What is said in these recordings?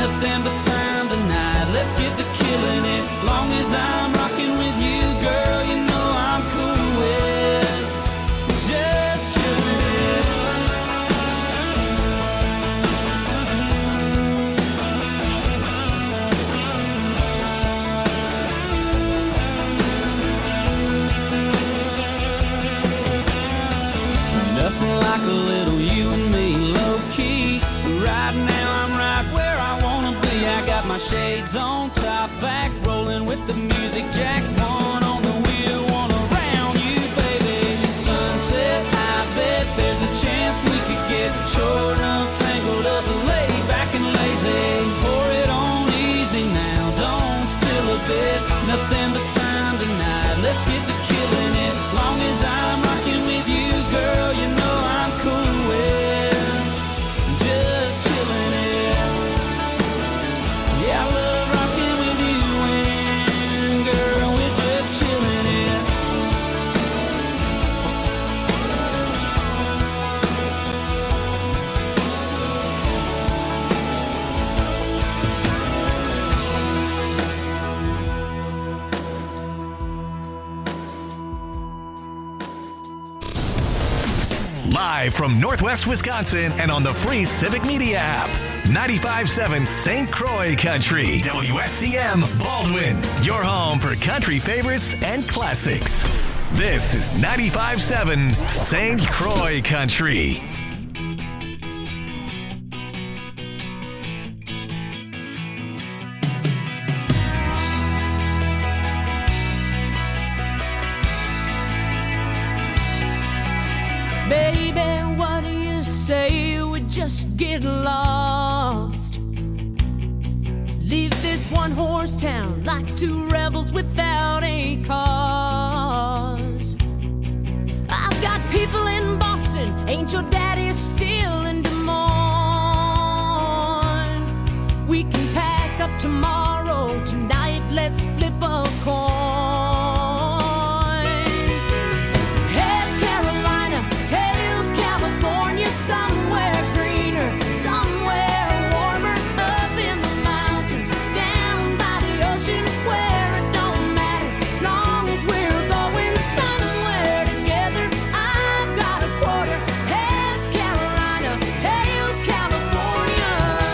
nothing but time tonight. Let's get to killing it. Long as I'm rocking with you, girl, you know I'm cool with just chilling it. Nothing like a little you and me, low key. Right now I'm right where I wanna be. I got my shades on, top back, rolling with the music jack. One on the wheel, one around you, baby. Sunset, I bet there's a chance we could get chortled up, tangled up, laid back and lazy. Pour it on easy now, don't spill a bit. Nothing but time tonight. Let's get to killing it. Long as I'm rocking with you, girl, you know I'm cool with just chilling it. Yeah, I love rocking with you and girl, we're just chilling it. Live from Northwest Wisconsin and on the free Civic Media app. 95.7 St. Croix Country. WSCM Baldwin. Your home for country favorites and classics. This is 95.7 St. Croix Country. Baby, what do you say we just get lost? Leave this one-horse town like two rebels without a cause. I've got people in Boston, ain't your daddy still in Des Moines? We can pack up tomorrow, tonight let's flip a coin. Somewhere greener, somewhere warmer, up in the mountains, down by the ocean, where it don't matter, long as we're going somewhere together. I've got a quarter, heads Carolina, tails California.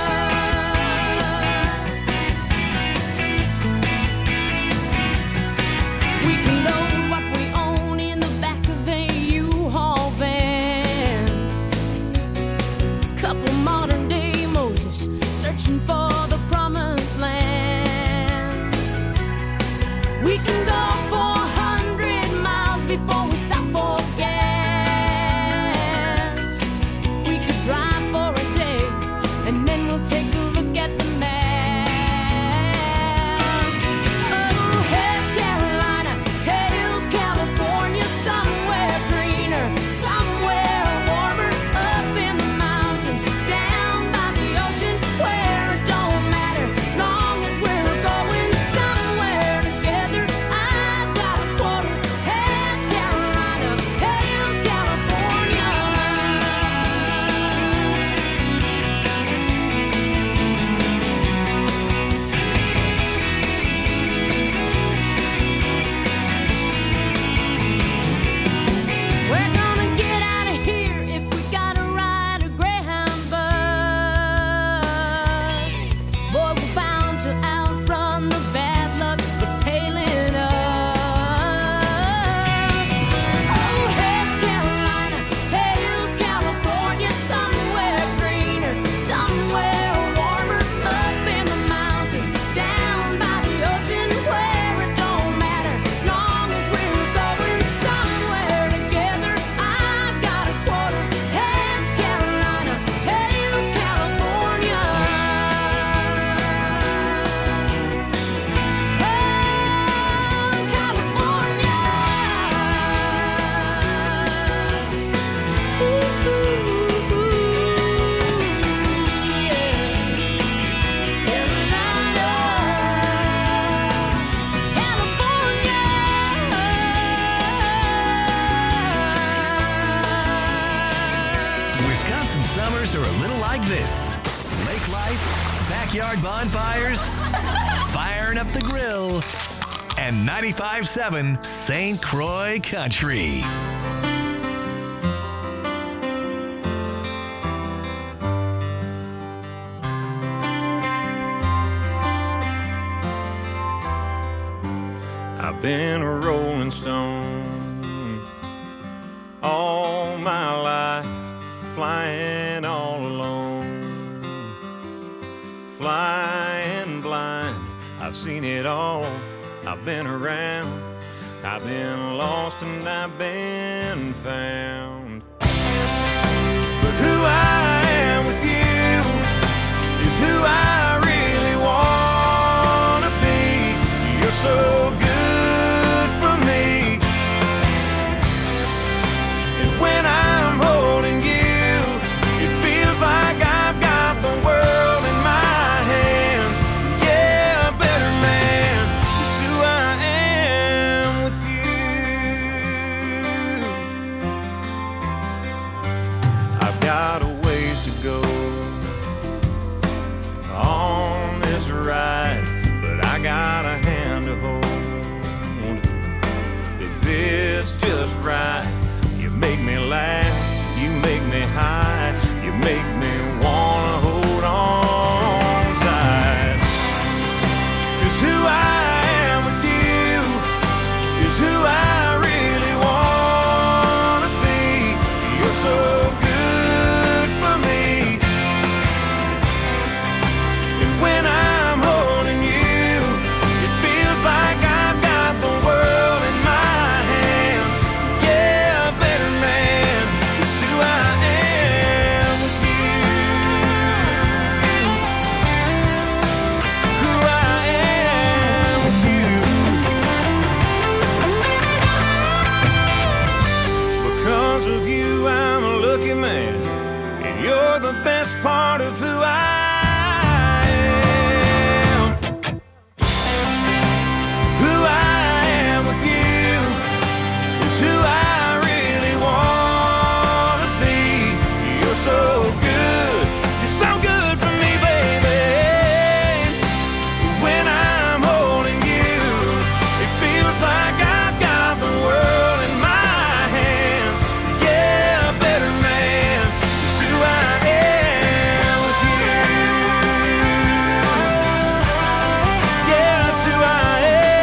We can load what we own in the back of a U-Haul van. Couple modern day Moses searching for the promised land. We can go 400 miles before we stop for gas. We could drive for a day and then we'll take a look at the map. Oh, heads Carolina, tails California, somewhere greener, somewhere warmer, up in the mountains, down by the ocean, where it don't matter, long as we're going somewhere together. I've got a quarter, heads Carolina, tails California. We're gonna get out of here if we gotta ride a Greyhound bus. Boy, we're bound to outrun the bad luck that's tailing us. Oh, heads Carolina, tails California, somewhere greener, somewhere warmer, up in the mountains, down by the ocean, where it don't matter, long as we're going somewhere together. I've got a quarter, heads Carolina, tails California. Oh, California. Ooh, yeah. Carolina, California. Wisconsin summers are a little like this. Lake life, backyard backyard bonfires, firing up the grill, and 95.7 St. Croix Country. I've been a rolling stone all my life, flying all alone, flying blind. I've seen it all, I've been around, I've been lost and I've been found. But who I am with you is who I really want to be. You're so good for me, and when I'm holding you, it feels like I've got the world in my hands. Yeah, a better man is who I am with you. I've got a ways to go on this ride, but I got a hand to hold. If it's just right, you make me laugh, you make me high, you make me wanna hold on tight. 'Cause who I am with you is who I really wanna be. You're so good for me, and when I'm holding you, it feels like I've got the world in my hands. Yeah, a better man is who I am with you. Who I am with you. Because of you, I'm a lucky man, and you're the best part of who I am. Who I am with you is who I really want to be. You're so good, you're so good for me, baby. When I'm holding you, it feels like I've got the world in my hands. Yeah, a better man is who I am with you. Yeah, it's who I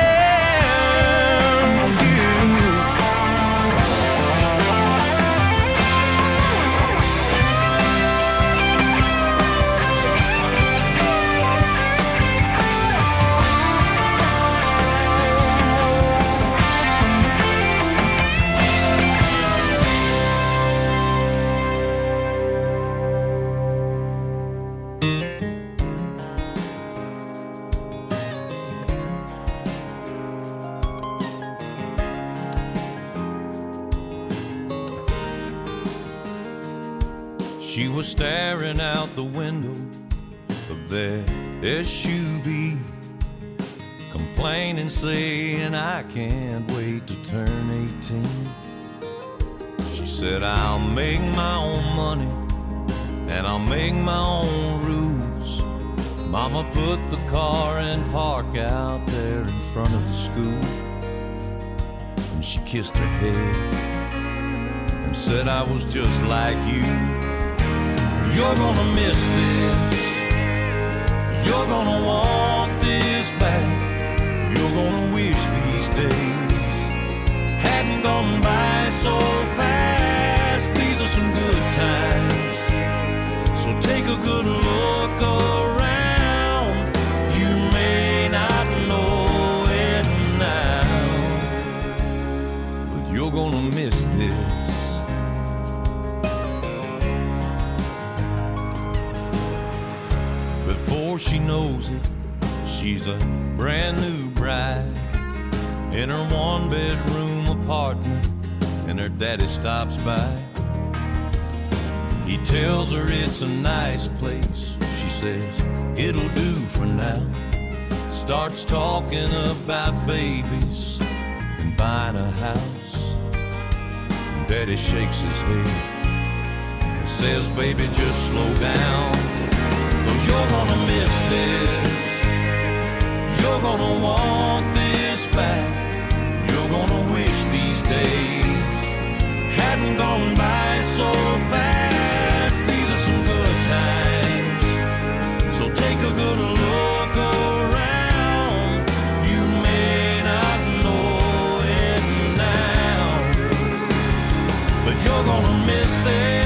am with you. She was staring out the window of their SUV, complaining, saying, I can't wait to turn 18. She said, I'll make my own money and I'll make my own rules. Mama put the car in park out there in front of the school, and she kissed her head and said, I was just like you. You're gonna miss this, you're gonna want this back, you're gonna wish these days hadn't gone by so fast. These are some good times, so take a good look around. You may not know it now, but you're gonna miss this. Before she knows it, she's a brand new bride in her one-bedroom apartment, and her daddy stops by. He tells her it's a nice place. She says, it'll do for now. Starts talking about babies and buying a house. And daddy shakes his head and says, baby, just slow down, 'cause you're gonna miss this. take a good look around. You may not know it now, but you're gonna miss this.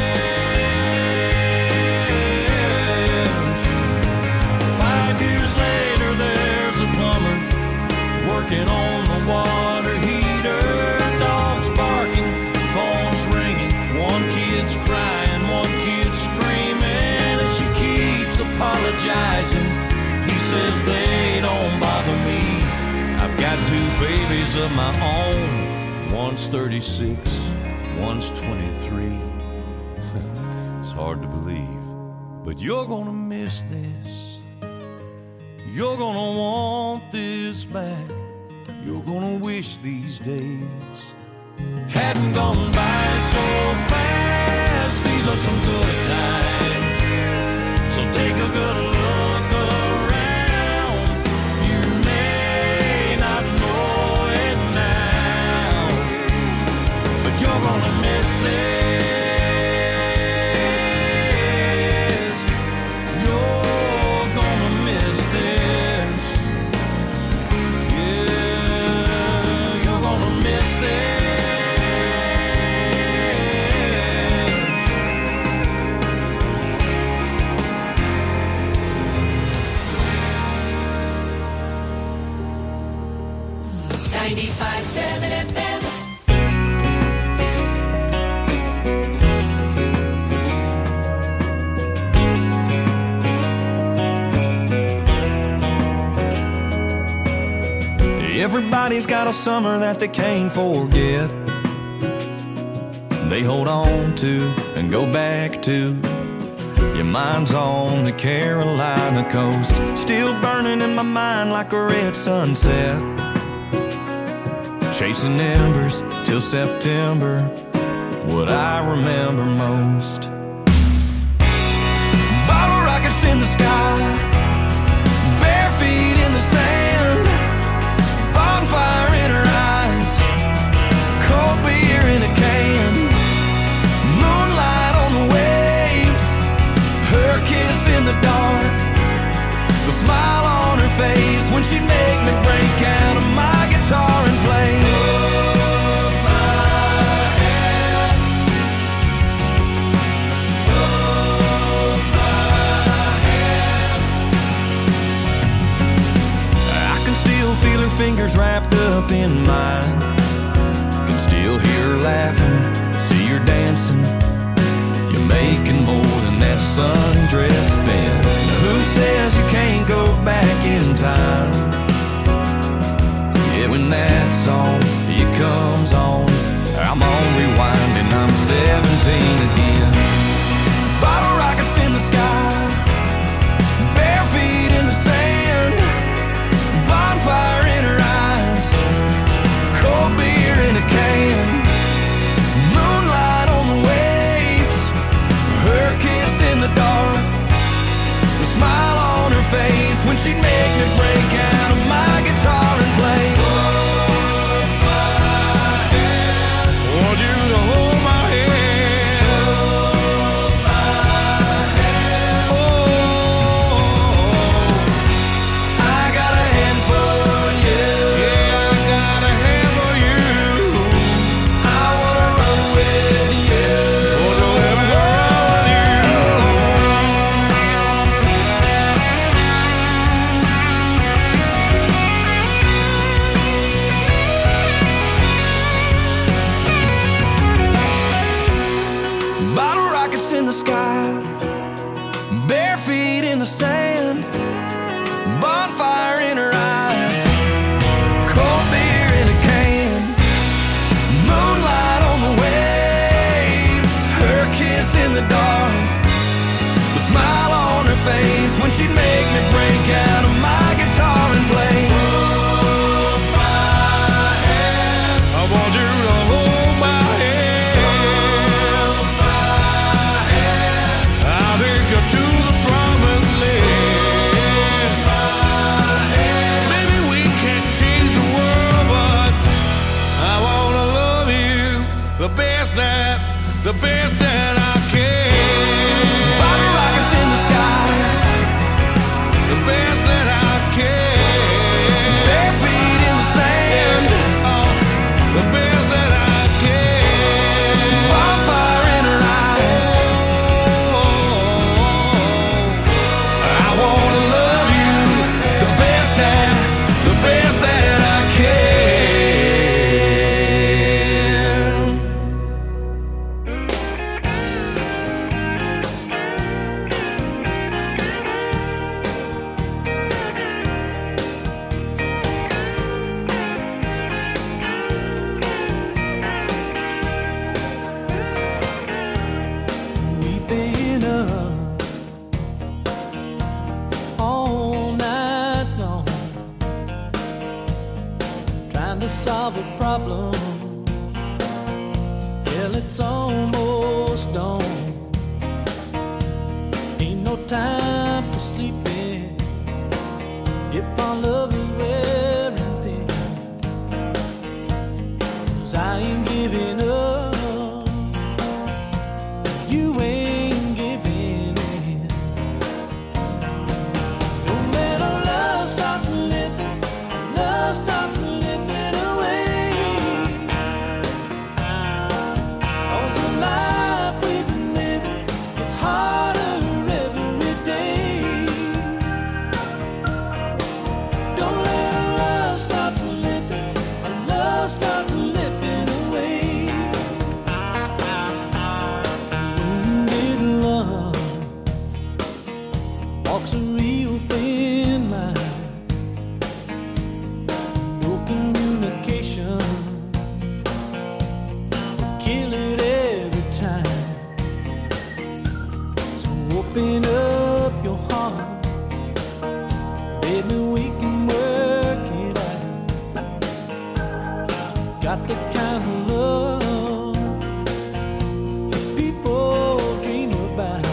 5 years later, there's a plumber working on the water heater. Dogs barking, phones ringing, one kid's crying, one kid's screaming, and she keeps apologizing. He says they don't bother me. I've got 2 babies of my own. One's 36, one's 23. It's hard to believe, but you're gonna miss this. You're gonna want this back. You're gonna wish these days hadn't gone by so fast. These are some good times, so take a good look around. You may not know it now, but you're gonna miss this. You're gonna miss this. Yeah, you're gonna miss this. 95.7 FM. Everybody's got a summer that they can't forget. They hold on to and go back to. Your mind's on the Carolina coast, still burning in my mind like a red sunset. Chasing embers till September, what I remember most. Bottle rockets in the sky, bare feet in the sand, bonfire in her eyes, cold beer in a can, moonlight on the waves, her kiss in the dark, the smile on her face when she'd make me break out of my guitar and play. Hold my hand, hold my hand. I can still feel her fingers wrapped up in mine, can still hear her laughing, see her dancing. You're making more than that sundress spin. Who says you can't go back in time? Yeah, when that song, it comes on, I'm on rewind and I'm 17 again. Bottle rockets in the sky, bare feet in the sand, bonfire in her eyes, cold beer in a can, moonlight on the waves, her kiss in the dark, the smile on her face when she'd make me break out of my guitar and play. Hold my hand. Want you to hold my hand. Hold my hand. Oh, I got a hand for you. Yeah, I got a hand for you. I wanna run with you. Wanna let me run with you. solve a problem. Hell, it's almost dawn. Ain't no time for sleeping if our love is wearing thin. 'Cause I ain't giving up, you ain't giving in. Don't let our love start slipping, love starts slipping away. 'Cause the life we've been living, it's harder every day. Don't let our love start slipping, our love starts slipping away. Wounded love walks a real thin line. No communication will kill it every time. So open up your heart, baby, we can work it out. Got the kind of love people dream about.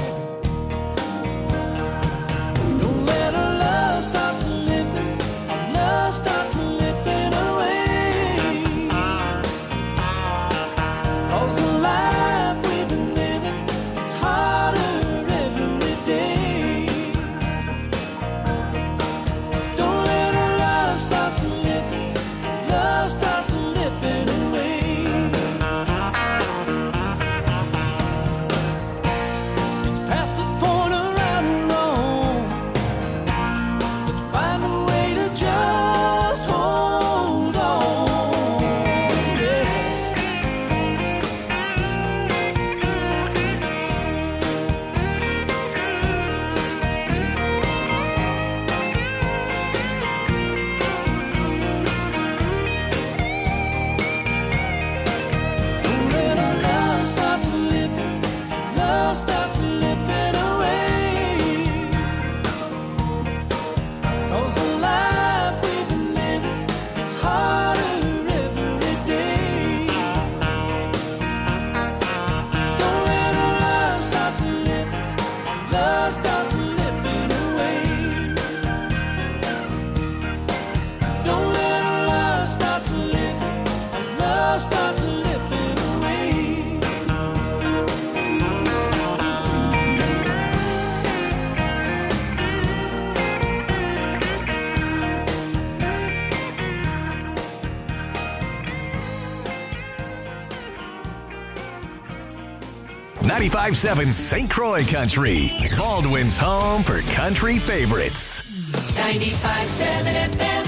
Don't let our love start slipping, our love starts slipping away. 'Cause the life we've been living, it's harder every day. Don't let our love start slipping, love starts slipping away. It's past the point of right or wrong. Let's find a way to just hold on. Yeah. Don't let our love start slipping, love starts slipping away. 'Cause the life we've been living, it's harder every day. Don't let our love start slipping, love starts slipping away. Don't let our love start slipping, love starts slipping away. .95.7 St. Croix Country, Baldwin's home for country favorites. 95.7 FM.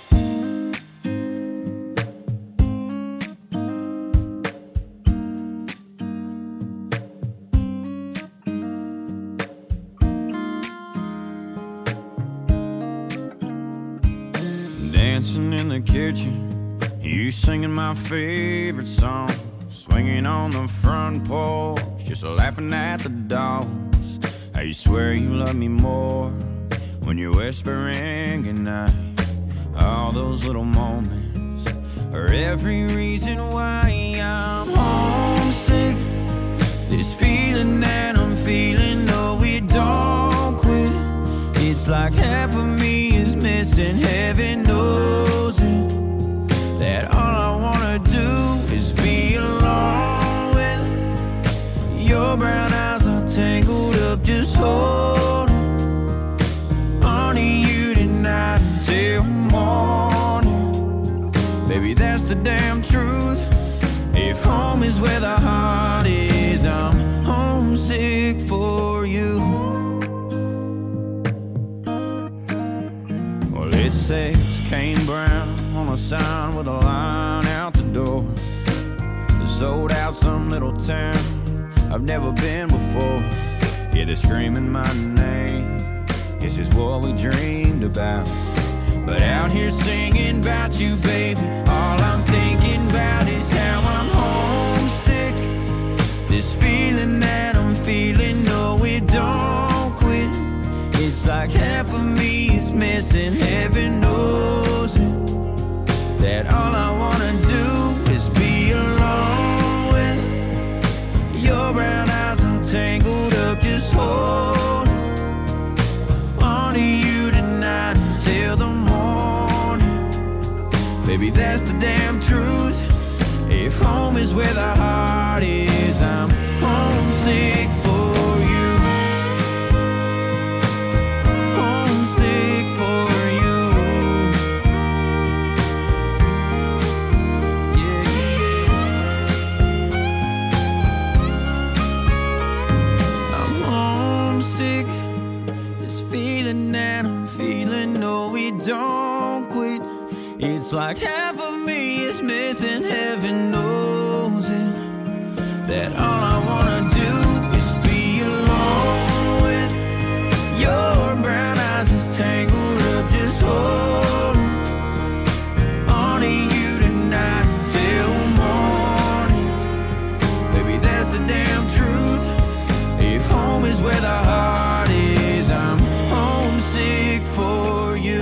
Dancing in the kitchen, you singing my favorite song, swinging on the front porch, just laughing at the dogs. How you swear you love me more when you're whispering goodnight. All those little moments are every reason why I'm homesick. This feeling that I'm feeling, no, it don't quit. It's like half of me is missing, heaven knows it. That all I wanna do is be alone with your brown eyes are tangled up, just holding on to you tonight until morning. Baby, that's the damn truth. If home is where the heart is, I'm homesick for you. Well, it says Kane Brown on a sign with a line out the door. Sold out some little town I've never been before. Yeah, they're screaming my name. This is what we dreamed about. But out here singing about you, baby, all I'm thinking about is how I'm homesick. This feeling that I'm feeling, no, it don't quit. It's like half of me is missing, heaven knows it. That all I want Baby, that's the damn truth. If home is where the heart is, I'm homesick for you. Homesick for you. Yeah, yeah. I'm homesick. This feeling that I'm feeling, no, we don't quit. It's like half of me is missing, heaven knows it. That all I wanna do is be alone with your brown eyes just tangled up, just holding on to you tonight till morning. Baby, that's the damn truth. If home is where the heart is, I'm homesick for you.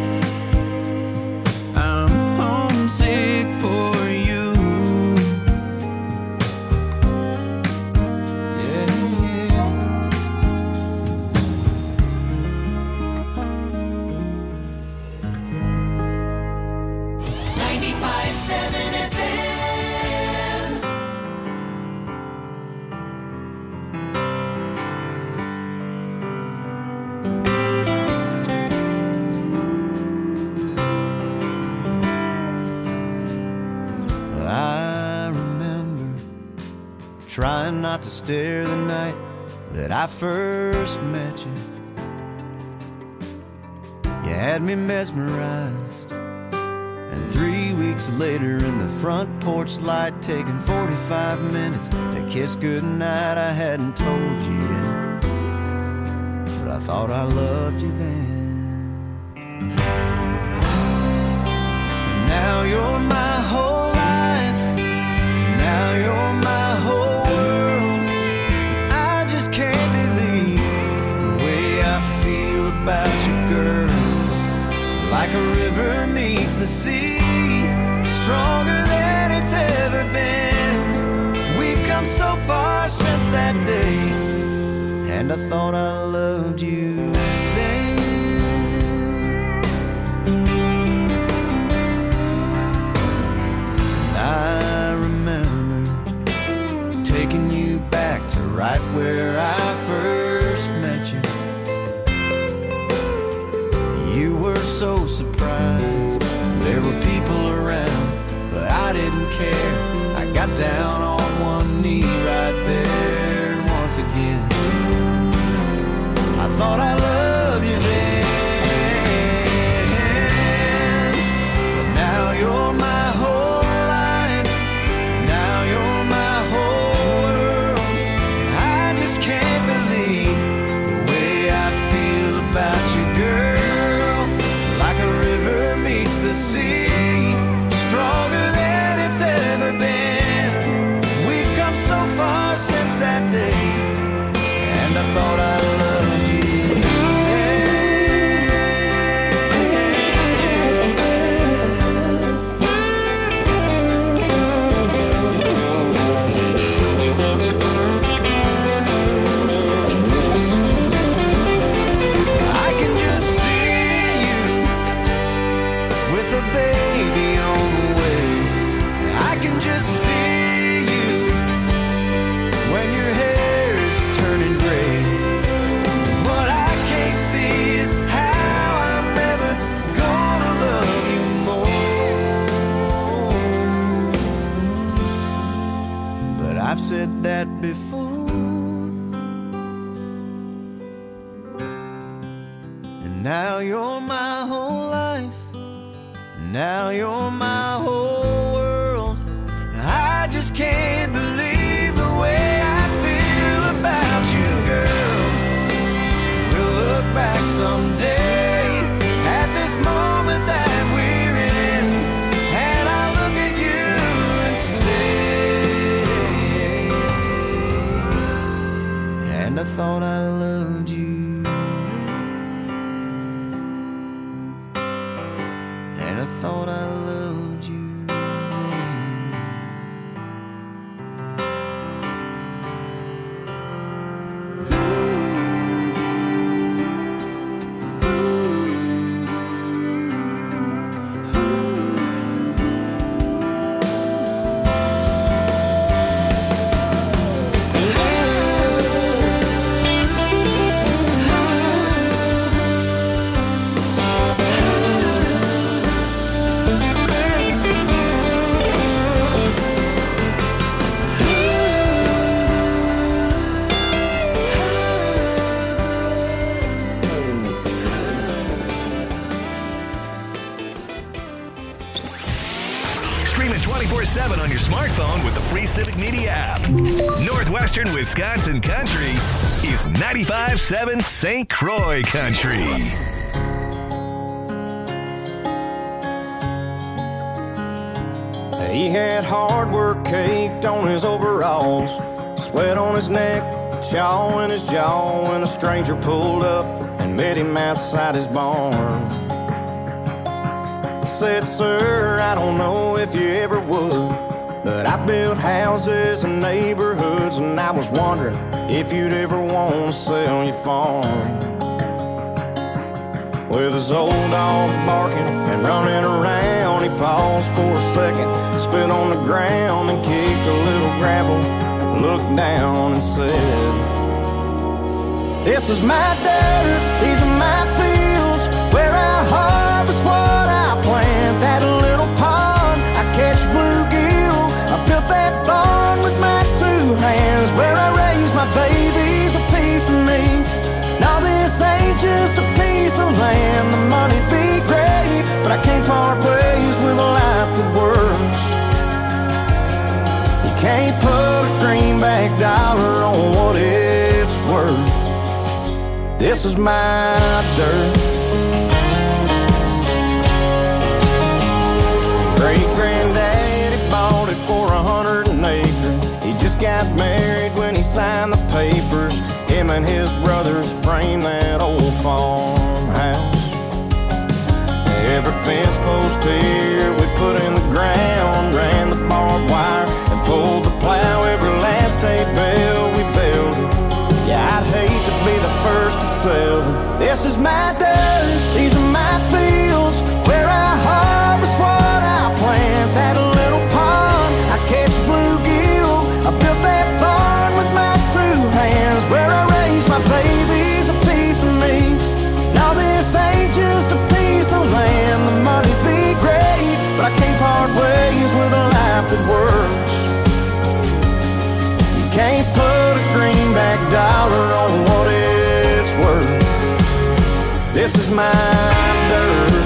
Trying not to stare the night that I first met you. You had me mesmerized. And 3 weeks later in the front porch light, taking 45 minutes to kiss goodnight, I hadn't told you yet, but I thought I loved you then. And now you're my whole life. Now you're my whole about you, girl. Like a river meets the sea, stronger than it's ever been. We've come so far since that day, and I thought I loved you then. And I remember taking you back to right where I first met you. You were so surprised. There were people around, but I didn't care. I got down on one knee right there, and once again I thought I loved you then. But now you're my whole life. Now you're my whole world. I just can't believe the way I feel about you, girl. The sea, stronger than it's ever been. We've come so far since that day, and I thought I loved you. I've said that before, and now you're my whole life. Now you're my whole world. I just can't believe the way I feel about you, girl. We'll look back someday at this moment that we're in, and I'll look at you and say, and I thought I loved you, and I thought I loved you. 24/7 on your smartphone with the free Civic Media app. Northwestern Wisconsin Country is 95.7 St. Croix Country. He had hard work caked on his overalls, sweat on his neck, chaw in his jaw, when a stranger pulled up and met him outside his barn. Said, "Sir, I don't know if you ever would, but I built houses and neighborhoods, and I was wondering if you'd ever want to sell your farm." With his old dog barking and running around, he paused for a second, spit on the ground and kicked a little gravel, looked down and said, "This is my dirt, these are my fields, where I harvest what I plant. That little pond, I catch bluegill, I built that barn with my two hands, where I raise my babies, a piece of me. Now this ain't just a piece of land, the money'd be great, but I can't part ways with a life that works. You can't put a greenback dollar on what it's worth. This is my dirt." Great-granddaddy bought it for 100 an acre. He just got married when he signed the papers. Him and his brothers framed that old farmhouse. Every fence post here we put in the ground, ran the barbed wire and pulled the plow. Every last hay bale we built it. Yeah, I'd hate to be the first to sell it. This is my dirt, these are my fields, where I harvest what I plant. That little pond, I catch bluegill, I built that barn with my two hands, where I raise my babies, a piece of me. Now this ain't just a piece of land, the money'd be great, but I can't part ways with a life that works. You can't put a greenback dollar on what it's worth. This is my dirt.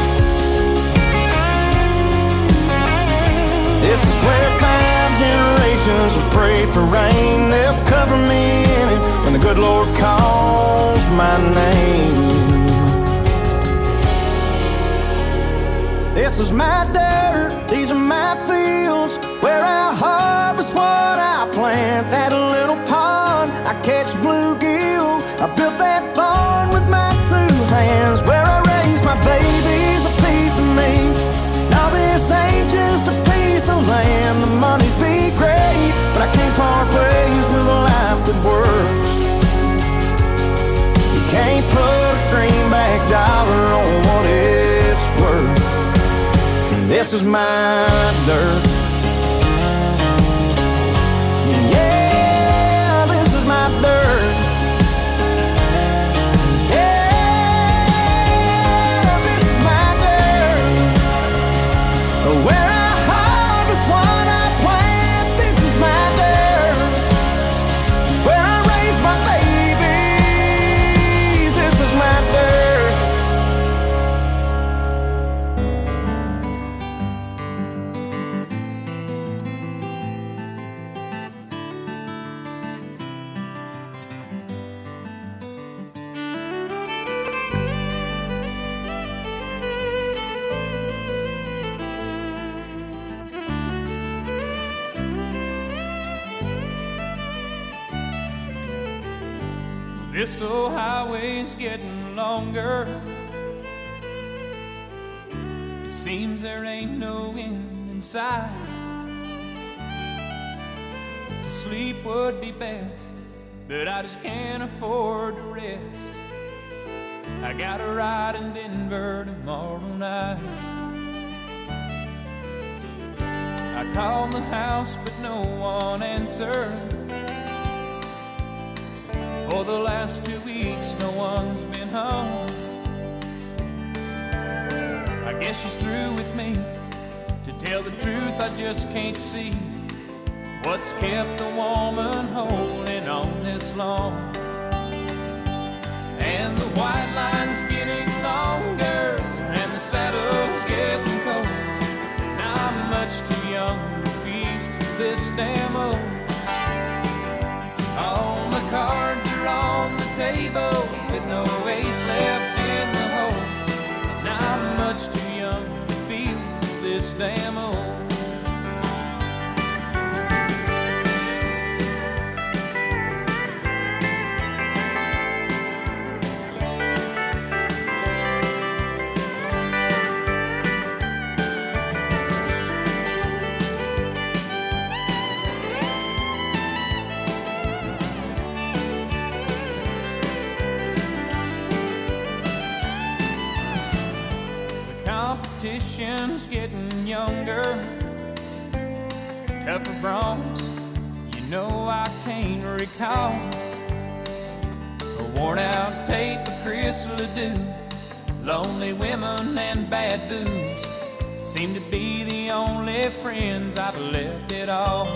This is where 5 generations have prayed for rain. They'll cover me in it when the good Lord calls my name. This is my dirt, these are my fields, where I harvest what I plant. That little pond, I catch bluegill, I built that barn with my two hands, where I raise my babies, a piece of me. Now this ain't just a piece of land, the money'd be great, but I can't part ways with a life that works. You can't put a greenback dollar on what it's worth. This is my dirt. Yeah, this is my dirt. Yeah, this is my dirt. Where I harvest what I plant. This is my dirt. Where I raise my babies. This is my dirt. This old highway's getting longer. It seems there ain't no end in sight. To sleep would be best, but I just can't afford to rest. I got a ride in Denver tomorrow night. I called the house, but no one answered. For the last 2 weeks, no one's been home. I guess she's through with me. To tell the truth, I just can't see what's kept the woman holding on this long. And the white line's getting longer, and the saddle's getting cold. Now I'm much too young damn old. All the cards are on the table with no ace left in the hole. Now I'm much too young to feel this damn old. Competition's getting younger, tougher broncs, you know I can't recall. A worn out tape of Chris Ledoux, lonely women and bad booze seem to be the only friends I've left at all.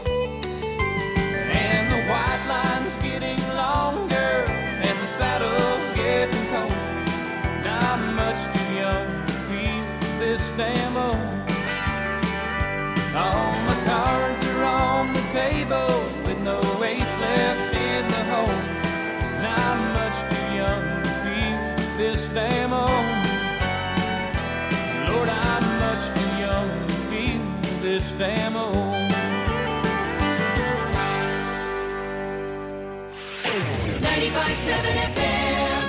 And the white line's getting longer and the saddle's getting cold. Now I'm much too young this damn old. All my cards are on the table with no ace left in the hole. Now I'm much too young to feel this damn old. Lord, I'm much too young to feel this damn old. 95.7 FM.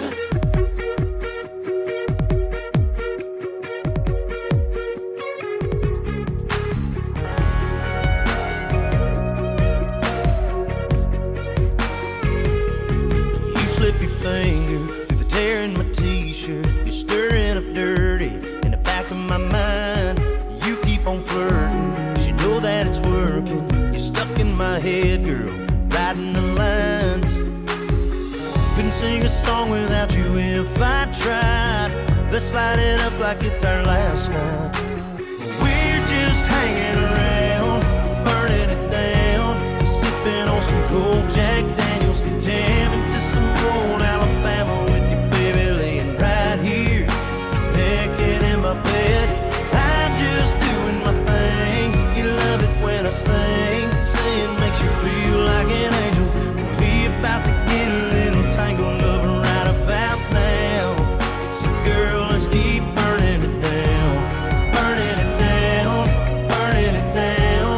Finger through the tear in my t-shirt. You're stirring up dirty in the back of my mind. You keep on flirting, 'cause you know that it's working. You're stuck in my head, girl, writing the lines. Couldn't sing a song without you if I tried. Let's light it up like it's our last night. We're just hanging around, burning it down, sipping on some cold Jack Daniels, jamming to some old Alabama with you, baby, laying right here, naked in my bed. I'm just doing my thing. You love it when I sing, saying makes you feel like an angel. We about to get a little tangled up right about now. So girl, let's keep burning it down, burning it down, burning it down.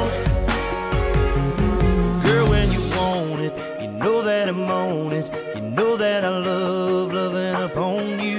Girl, when you want it, you know that I'm on it. You know that I love loving upon you.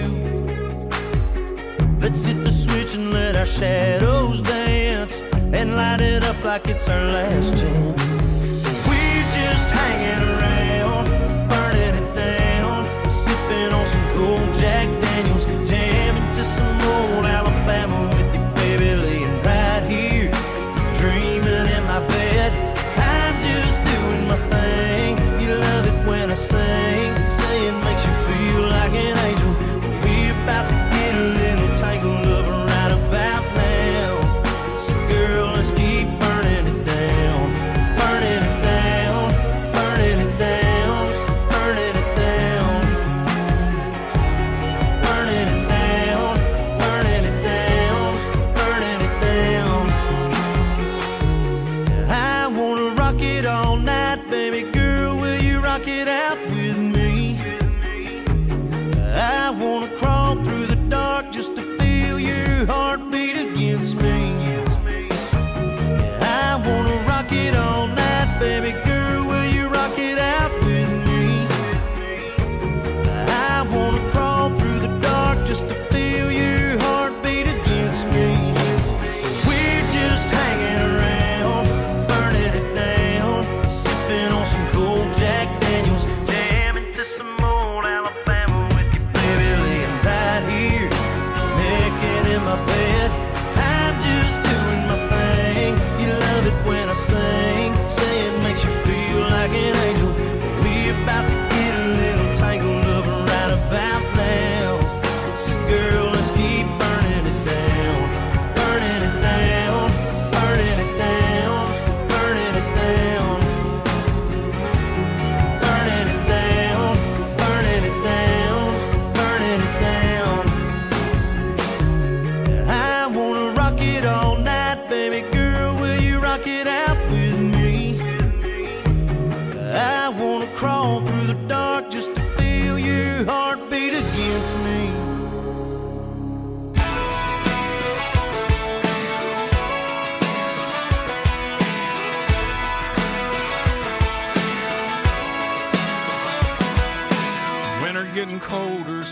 Let's hit the switch and let our shadows dance, and light it up like it's our last chance. We're just hanging around, burning it down, sipping on some cold Jack Daniels, jamming to some old Alabama with you, baby, laying right here, dreaming in my bed. I'm just doing my thing. You love it when I sing, saying makes you feel like an angel. We about to get a little tangled up right about now. So girl, let's keep burning it down, burning it down, burning it down.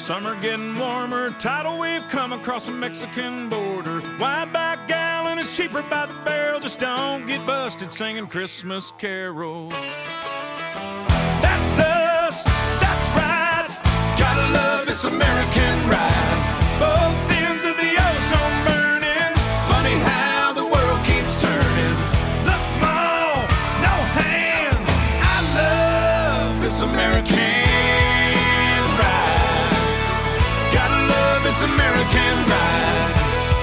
Summer getting warmer, tidal wave come across the Mexican border. Wide back gallon is cheaper by the barrel. Just don't get busted singing Christmas carols. That's us, that's right. Gotta love this American ride. Both ends of the ozone burning. Funny how the world keeps turning. Look, Mom, no hands. I love this American ride. Gotta love this American ride.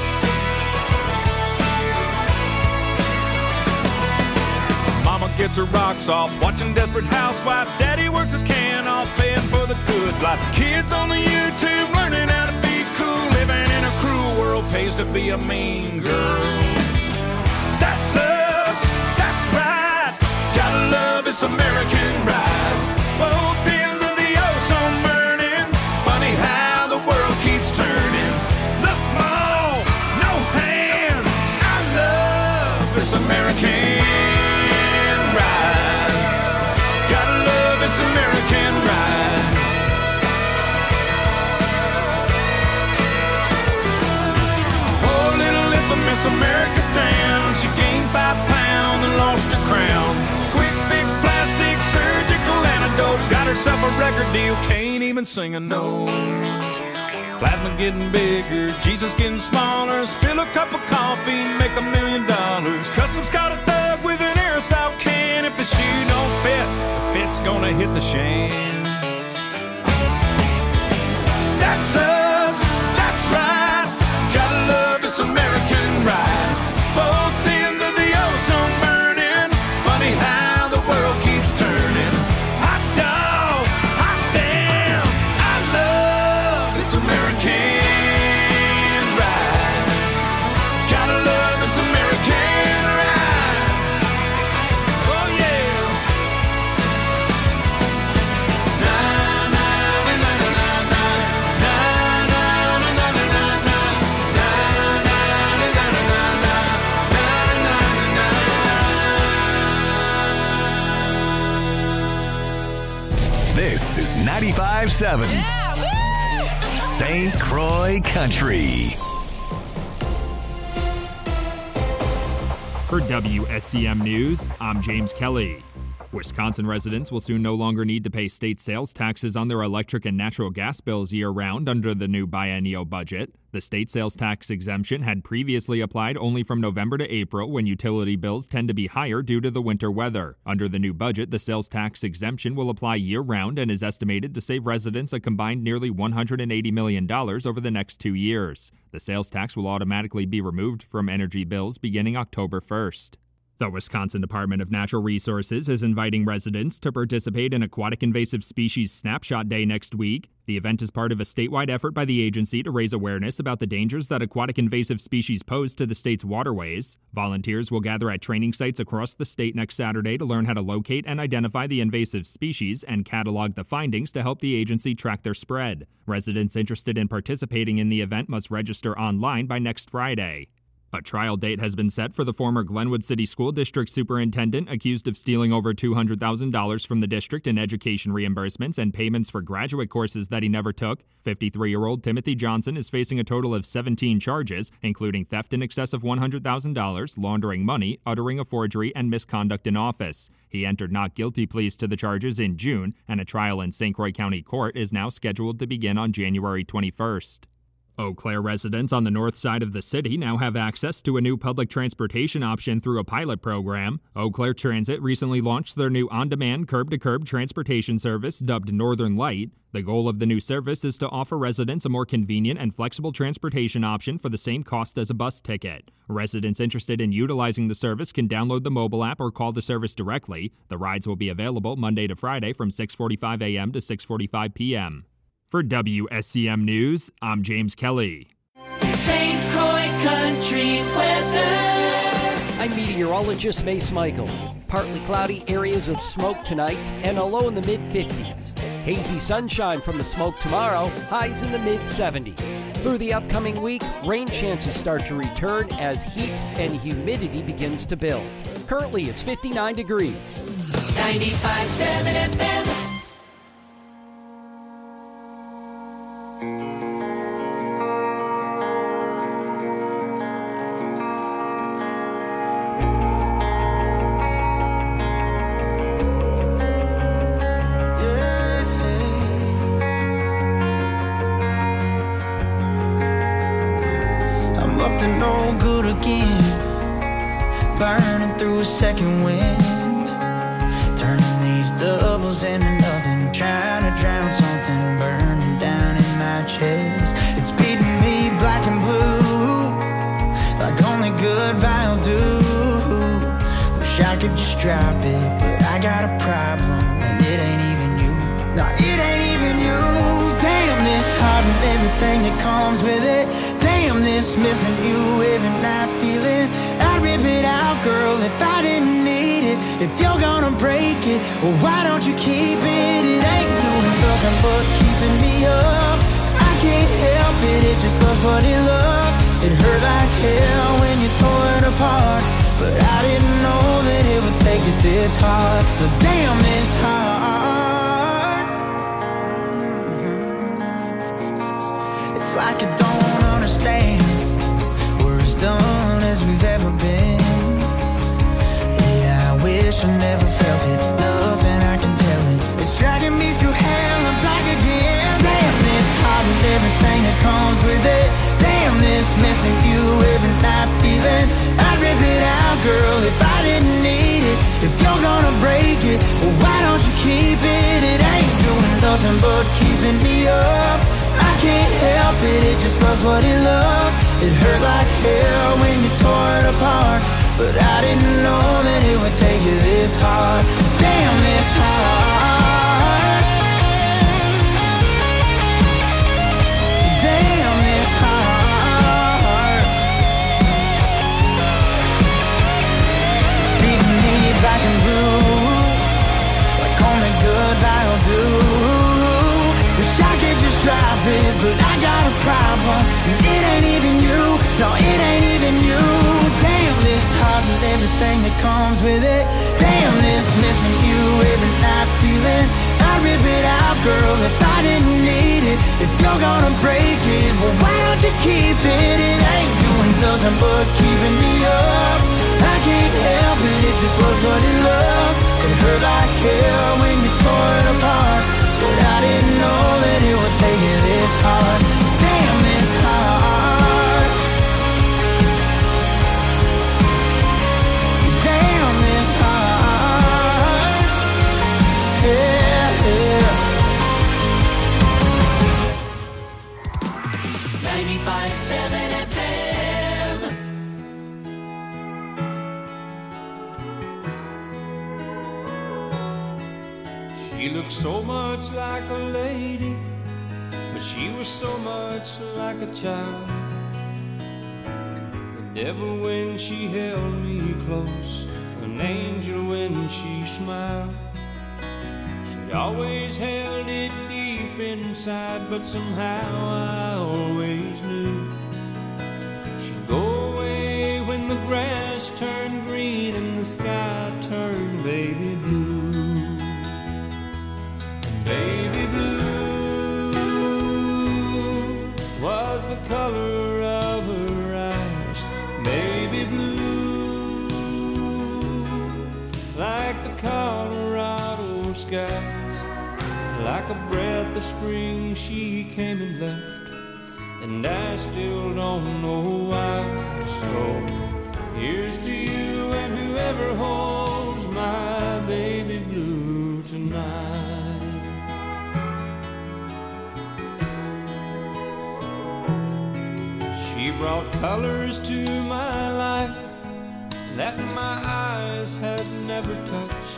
Mama gets her rocks off, watching Desperate Housewife. Daddy works his can off, paying for the good life. Kids on the YouTube learning how to be cool. Living in a cruel world pays to be a mean girl. That's us, that's right. Gotta love this American ride. Both ends of the ozone burning. Funny how the world keeps turning. Look, Mom, no hands. I love this American ride. Gotta love this American ride. Oh, little infamous America stand. She gained 5 pounds and lost her crown. Quick fix, plastic, surgical antidotes. Got herself a record deal, can't even sing a note. Plasma getting bigger, Jesus getting smaller. Spill a cup of coffee, make $1 million. Customs caught a thug with an aerosol can. If the shoe don't fit, the fit's gonna hit the shan. That's us, that's right. Gotta love this American ride. Both ends of the ozone burning. Funny how the world keeps turning. Hot dog, hot damn. I love this American ride. Gotta love this American ride. Oh yeah. Na na na na na na na na na na na na This is 95.7 St. Croix Country. For WSCM News, I'm James Kelly. Wisconsin residents will soon no longer need to pay state sales taxes on their electric and natural gas bills year-round under the new biennial budget. The state sales tax exemption had previously applied only from November to April, when utility bills tend to be higher due to the winter weather. Under the new budget, the sales tax exemption will apply year-round and is estimated to save residents a combined nearly $180 million over the next 2 years. The sales tax will automatically be removed from energy bills beginning October 1st. The Wisconsin Department of Natural Resources is inviting residents to participate in Aquatic Invasive Species Snapshot Day next week. The event is part of a statewide effort by the agency to raise awareness about the dangers that aquatic invasive species pose to the state's waterways. Volunteers will gather at training sites across the state next Saturday to learn how to locate and identify the invasive species and catalog the findings to help the agency track their spread. Residents interested in participating in the event must register online by next Friday. A trial date has been set for the former Glenwood City School District superintendent accused of stealing over $200,000 from the district in education reimbursements and payments for graduate courses that he never took. 53-year-old Timothy Johnson is facing a total of 17 charges, including theft in excess of $100,000, laundering money, uttering a forgery, and misconduct in office. He entered not guilty pleas to the charges in June, and a trial in St. Croix County Court is now scheduled to begin on January 21st. Eau Claire residents on the north side of the city now have access to a new public transportation option through a pilot program. Eau Claire Transit recently launched their new on-demand curb-to-curb transportation service dubbed Northern Light. The goal of the new service is to offer residents a more convenient and flexible transportation option for the same cost as a bus ticket. Residents interested in utilizing the service can download the mobile app or call the service directly. The rides will be available Monday to Friday from 6:45 a.m. to 6:45 p.m. For WSCM News, I'm James Kelly. St. Croix Country weather. I'm meteorologist Mace Michaels. Partly cloudy areas of smoke tonight and a low in the mid-50s. Hazy sunshine from the smoke tomorrow, highs in the mid-70s. Through the upcoming week, rain chances start to return as heat and humidity begins to build. Currently, it's 59 degrees. 95.7 FM. up to no good again. Burning through a second wind, turning these doubles into nothing, trying to drown something burning down in my chest. It's beating me black and blue, like only goodbye will do. Wish I could just drop it, but I got a problem, and it ain't even you. No, it ain't even you. Damn, this heart and everything that comes with it. Damn, this missing you every night feeling. I'd rip it out, girl, if I didn't need it. If you're gonna break it, well, why don't you keep it? It ain't doing nothing but keeping me up. I can't help it, it just loves what it loves. It hurt like hell when you tore it apart, but I didn't know that it would take it this hard. But damn, it's hard. It's like I don't understand. We're as done as we've ever been. Yeah, I wish I never felt it. Nothing I can tell it. It's dragging me through hell and back again. Damn, this heart and everything that comes with it. Damn, this missing you every night feeling. I'd rip it out, girl, if I didn't need it. If you're gonna break it, well, why don't you keep it? It ain't doing nothing but keeping me up. I can't help it, it just loves what it loves. It hurt like hell when you tore it apart, but I didn't know that it would take you this hard. Damn, this hard. Damn, this hard. It's beating me black and blue, like only goodbye will do. Wish I could just drop it, but I got a problem, and it ain't even you. No, it ain't even you. Damn, this heart and everything that comes with it. Damn, this missing you every night feeling. I'd rip it out, girl, if I didn't need it. If you're gonna break it, well, why don't you keep it? It ain't doing nothing but keeping me up. I can't help it, it just loves what it loves. It hurt like hell when you tore it apart, but I didn't know that it would take you this hard. Damn, this hard. Damn, this hard. Yeah, yeah. 95.7 FM. She looked so much like a lady, but she was so much like a child. The devil when she held me close, an angel when she smiled. She always held it deep inside, but somehow I always knew she'd go away when the grass turned green and the sky turned baby blue. Baby blue was the color of her eyes. Baby blue, like the Colorado skies. Like a breath of spring she came and left, and I still don't know why. So here's to you and whoever holds my baby blue tonight. She brought colors to my life that my eyes had never touched.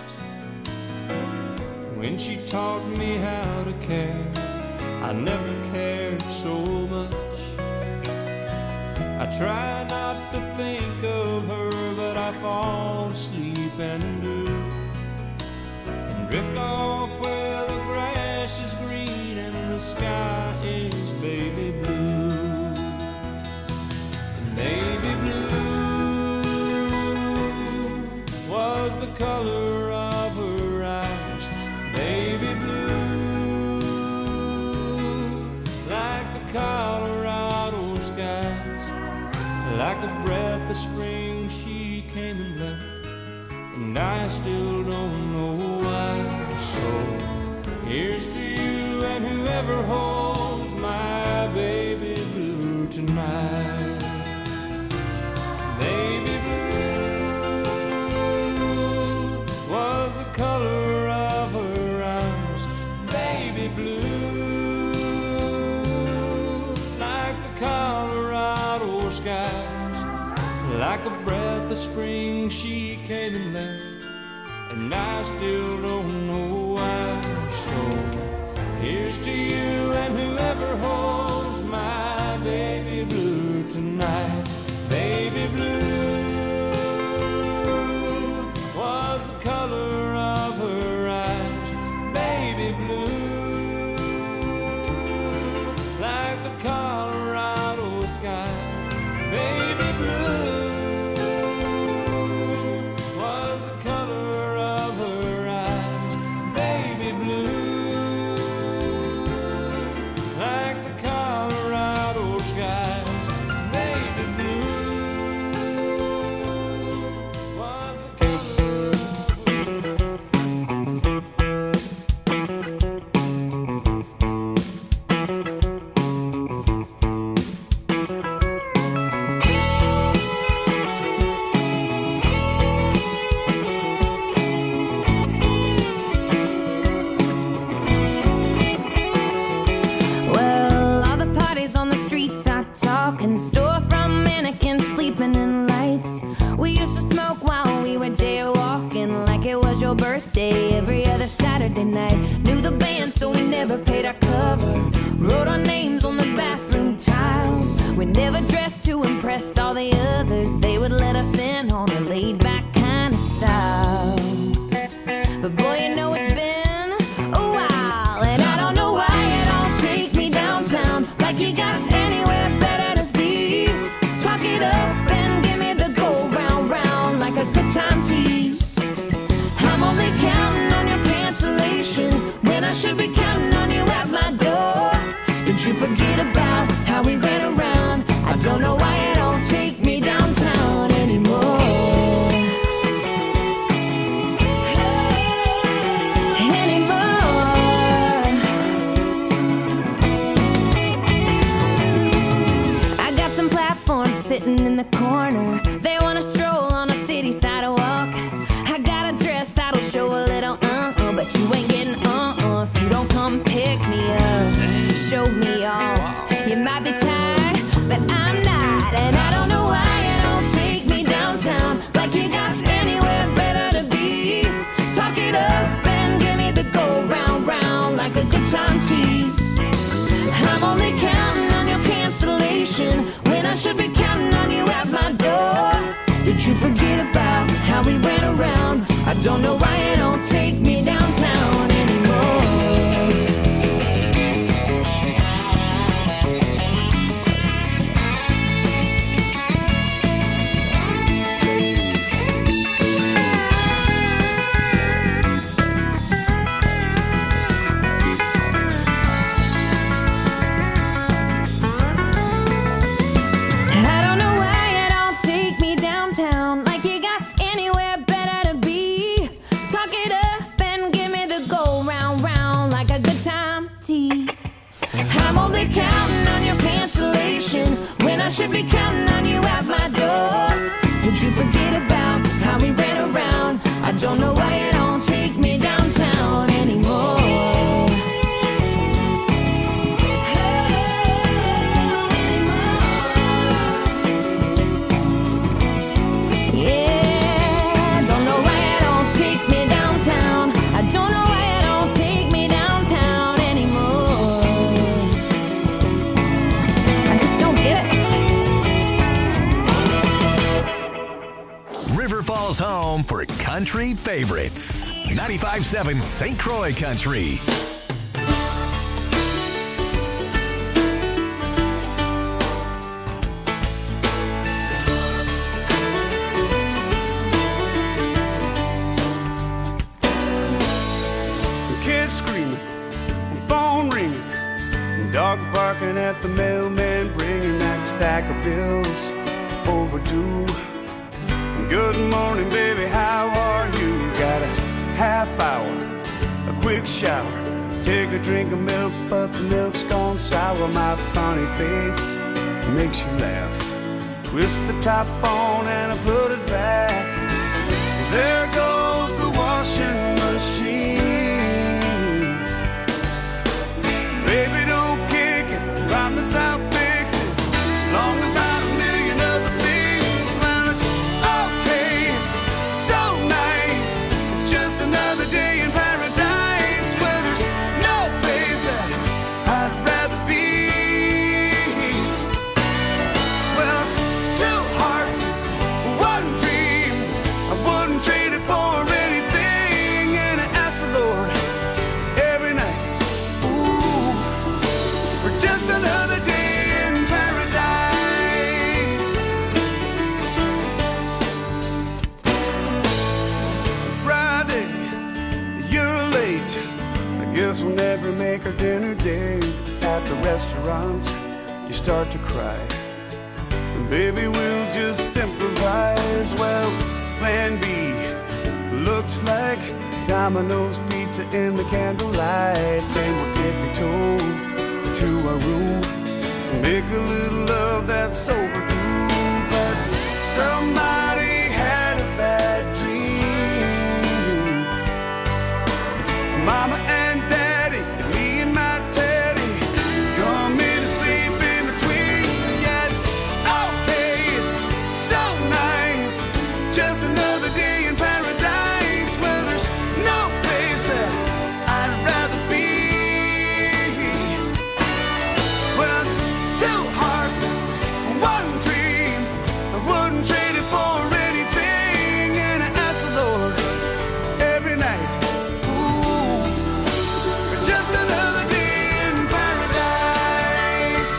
When she taught me how to care, I never cared so much. I try not to think of her, but I fall asleep and do, and drift off where the grass is green and the sky is baby blue. Baby blue was the color of her eyes. Baby blue, like the Colorado skies. Like a breath of spring she came and left, and I still don't know why. So here's to you and whoever holds my baby blue tonight. skies. Like a breath of spring, she came and left, and I still don't know why. So here's to you and whoever holds my baby blue tonight. Baby blue was the color of her eyes. Baby blue, like the Colorado skies. Baby blue was the color of her eyes. Baby blue, like the Colorado skies. Baby blue was the color Well, all the parties on the streets are talking, storefront mannequins sleeping in lights. We used to smoke while we were jaywalking, like it was your birthday every other Saturday night. Knew the band, so we never paid our cover. Wrote our names on the bathroom tiles. We never dressed to impress all the others. They would let us in on a laid-back kind of style. But boy, you know it's been a while, and I don't know why you don't take me downtown, like you got anywhere better to be. Talk it up and give me the go round round, like a good time tease. I'm only counting on your cancellation when I should be counting on you at my door. Did you forget about how we ran around? I don't know why you don't take me downtown anymore. Sitting in the corner, they wanna stroll on a city sidewalk. I got a dress that'll show a little but you ain't getting if you don't come pick me up, show me off. You might be tired, but I'm not, and I don't know why you don't take me downtown, like you got anywhere better to be. Talk it up and give me the go round round, like a good time tease. I'm only counting on your cancellation when I should be counting on you at my door. Did you forget about how we ran around? I don't know why you don't take me downtown anymore. I'm only counting on your cancellation when I should be counting on you at my door. Did you forget about how we ran around? I don't know why you don't take me downtown anymore. Yeah, don't know why you don't take me downtown. I don't know why you don't take me downtown anymore. I just don't get it. River Falls home for country favorites. 95.7 St. Croix Country. Kids screaming, phone ringing, dog barking at the mailman, bringing that stack of bills overdue. Good morning, baby, how are you? Got a half hour, a quick shower, take a drink of milk, but the milk's gone sour. My funny face makes you laugh. Twist the top on and I put it back. There goes the washing machine. Baby, don't kick it, promise I'll fix it. Long about $1 million Baby, we'll just improvise. Well, plan B looks like Domino's pizza in the candlelight. Then we'll take a tour to our room, make a little love that's overdue. But somebody had a bad dream. Mama and Daddy, me and my Teddy, come in and sleep in between. Yeah, it's okay, it's so nice. Just another day in paradise where there's no place that I'd rather be. Well, it's two hearts, one dream. I wouldn't trade it for anything. And I ask the Lord every night, ooh, for just another day in paradise.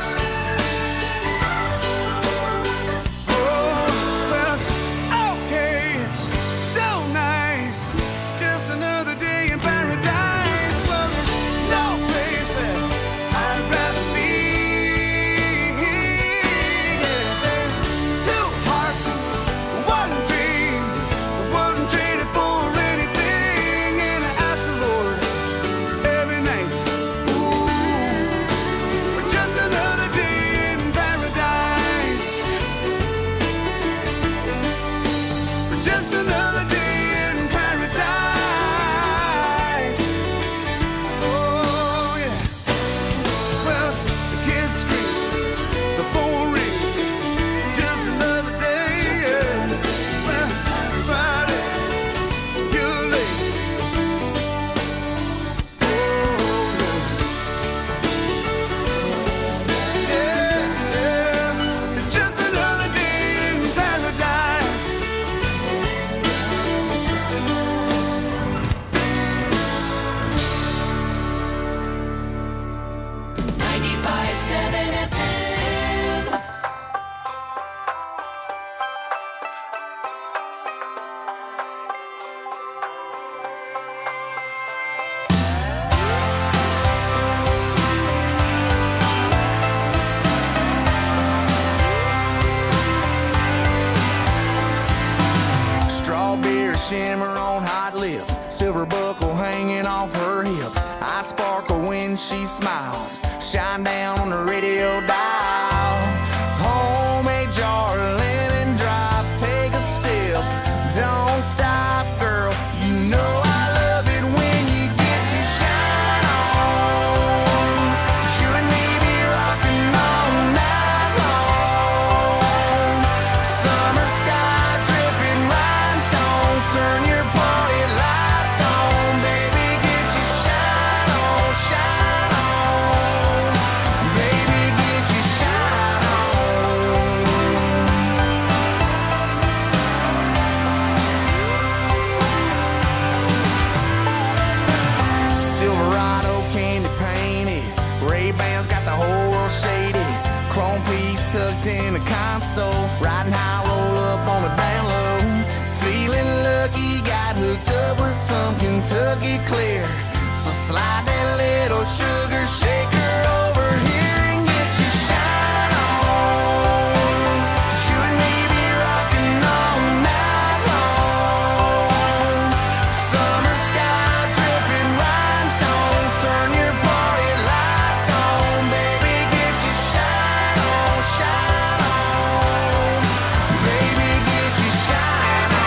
Oh, well, it's okay, it's so nice. Just another day in paradise. Well, there's no place that I'd rather be. Yeah, there's two hearts, one dream. I wouldn't trade it for anything. And I ask the Lord every night, ooh, for just another day in paradise. For just another day in paradise. Oh, yeah. Well, the kids scream, the phone rings. Just another day. Yeah. Well, Friday, you're late. Oh, yeah. Yeah. It's just another day in paradise. 95.7 FM. Strawberry shimmer on hot lips, silver buckle hanging off her hips. I sparkle when she smiles, shine down on the radio dial. Homemade jar, lemon drop, take a sip. Don't stop, girl, you know I love it when you get your shine on. 'Cause you and me be rocking all night long. Summer sky dripping rhinestones, turn your party lights on. Baby, get your shine on, shine on. Baby, get your shine on. Silverado candy painted, Ray-Bans got the whole world shaded. Chrome piece tucked in the console, riding high, roll up on the down low. Feeling lucky, got hooked up with some Kentucky clear. So slide that little sugar shaker over here and get your shine on. 'Cause you and me be rocking all night long. Summer sky dripping rhinestones, turn your party lights on. Baby, get your shine on, shine on. Baby, get your shine on.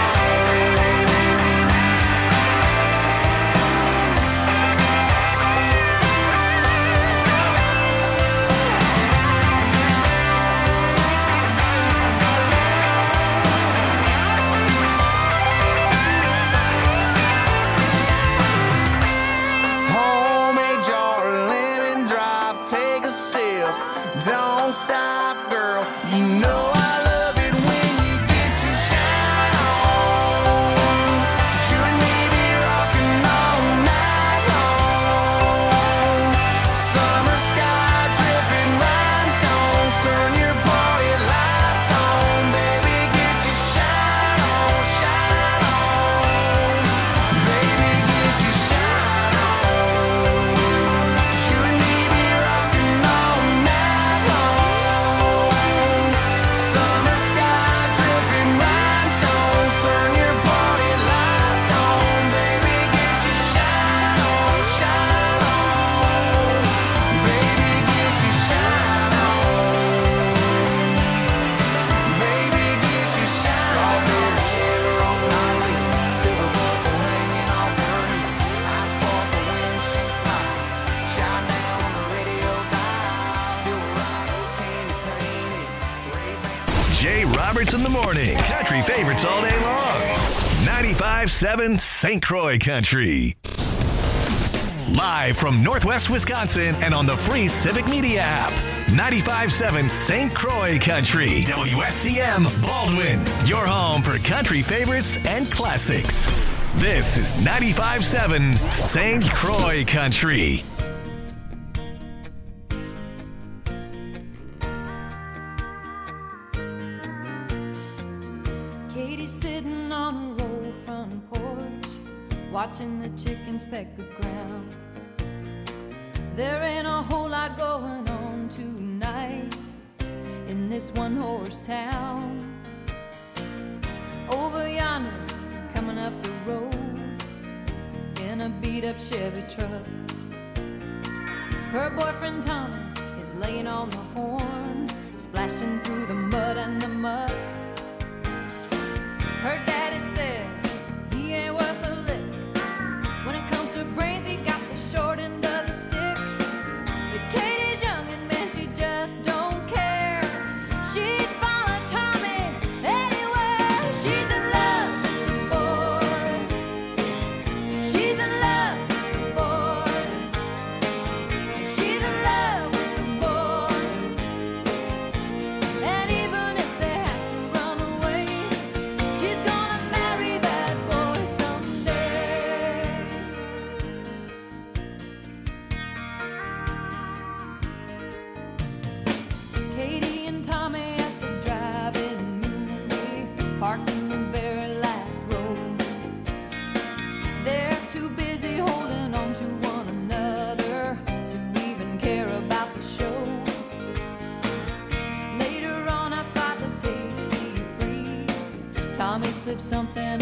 Jay Roberts in the morning. Country favorites all day long. 95.7 St. Croix Country. Live from Northwest Wisconsin and on the free Civic Media app. 95.7 St. Croix Country. WSCM Baldwin. Your home for country favorites and classics. This is 95.7 St. Croix Country. Katie's sitting on a roll front porch, watching the chickens peck the ground. There ain't a whole lot going on tonight in this one-horse town. Over yonder, coming up the road in a beat-up Chevy truck, her boyfriend Tommy is laying on the horn, splashing through the mud and the muck. Her daddy says he ain't worth a lick. When it comes to brains, he got the short end of the stick. But Katie's young and man, she just don't care. She'd follow Tommy anywhere. She's in love with the boy. She's in love with the boy. She's in love with the boy. And even if they have to run away, she's gonna marry that boy someday. Katie and Tommy at the drive-in movie, parked in the very last row. They're too busy holding on to one another to even care about the show. Later on outside the Tasty Freeze, Tommy slipped something